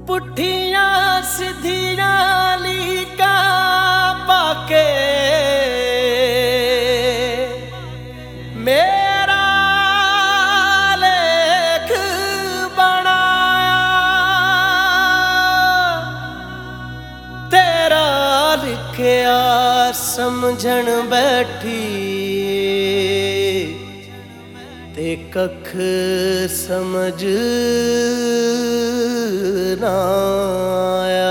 पुठियां सीधियां लीका पाके मेरा लेख बनाया, तेरा लिखया समझण बैठी ते कख समझ ना आया।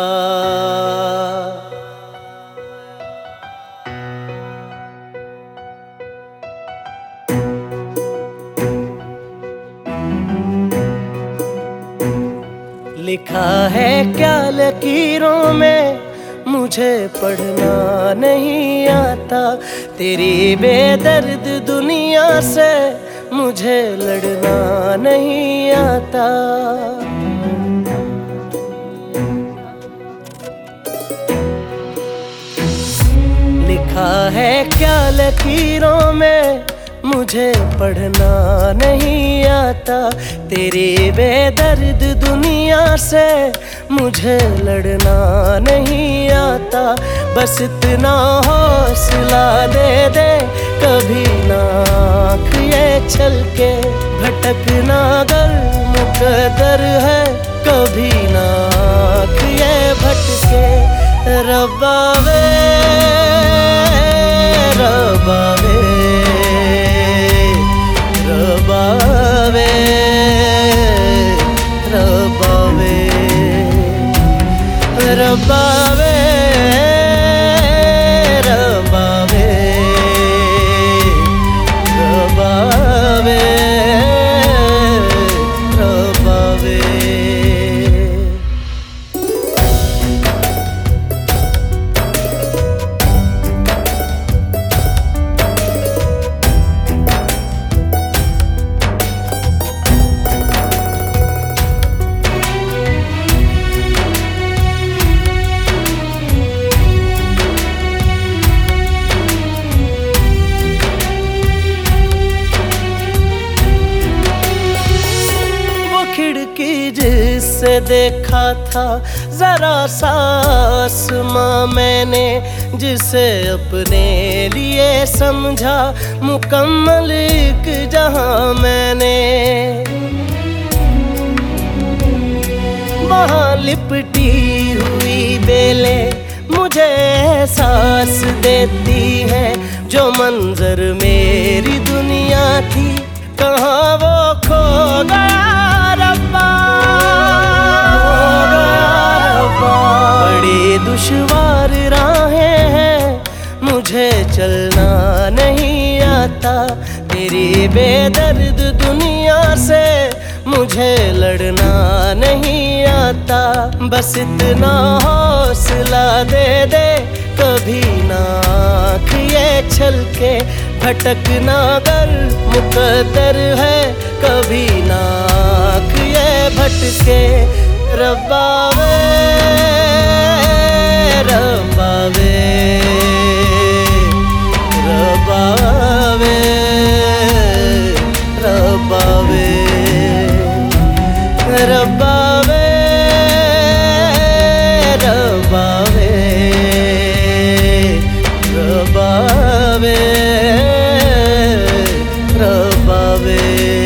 लिखा है क्या लकीरों में मुझे पढ़ना नहीं आता, तेरी बेदर्द दुनिया से मुझे लड़ना नहीं आता। लिखा है क्या लकीरों में मुझे पढ़ना नहीं आता, तेरी बेदर्द दुनिया से मुझे लड़ना नहीं आता। बस इतना हौसला दे दे कभी ना आँख ये छलके, भटकना अगर मुकद्दर है कभी ना आँख ये भटके। रब्बा वे रब्बा वे रब्बा वे रब्बा वे रब्बा वे रब्बा वे रब्बा वे रब्बा वे। खिड़की जिससे देखा था जरा सा आसमां मैंने, जिसे अपने लिए समझा मुकम्मल एक जहां मैंने। वहाँ लिपटी हुई बेलें मुझे एहसास देती है, जो मंजर मेरी दुनिया थी कहाँ वो खो गया। बड़ी दुश्वार राहें हैं मुझे चलना नहीं आता, तेरी बेदर्द दुनिया से मुझे लड़ना नहीं आता। बस इतना हौसला दे दे कभी ना आँख ये छलके, भटकना अगर मुकद्दर है कभी ना आँख ये भटके। रब्बा वे रब्बा वे रब्बा वे रब्बा वे रब्बा वे रब्बा वे रब्बा वे रब्बा वे।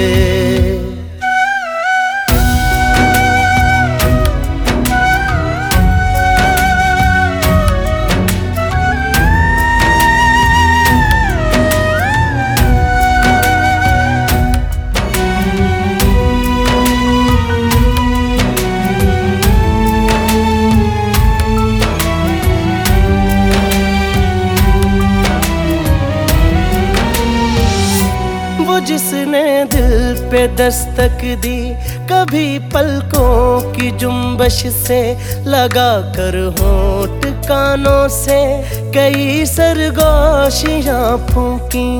जिसने दिल पे दस्तक दी कभी पलकों की जुम्बश से, लगा कर होंठ कानों से कई सरगोशियां फूंकी।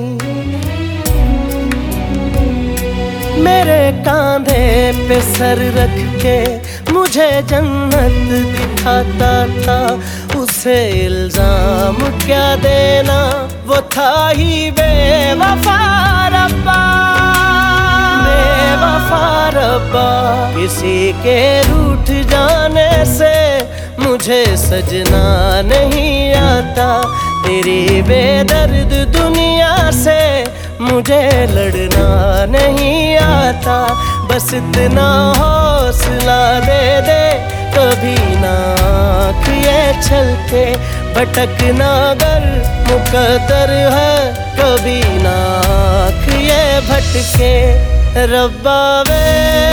मेरे कांधे पे सर रख के मुझे जन्नत दिखाता था, उसे इल्जाम क्या देना वो था ही बेवफा। रब्बा बेवफा रब्बा। किसी के रूठ जाने से मुझे सजना नहीं आता, तेरी बेदर्द दुनिया से मुझे लड़ना नहीं आता। बस इतना हौसला दे दे, कभी ना आँख ये छलके, भटकना अगर मुकद्दर है, कभी ना आँख ये भटके। रब्बा वे,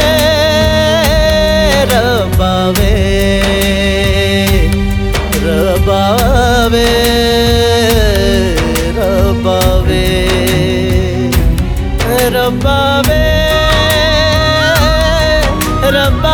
रब्बा वे, रब्बा वे, रब्बा वे, रब्बा वे, रब्बा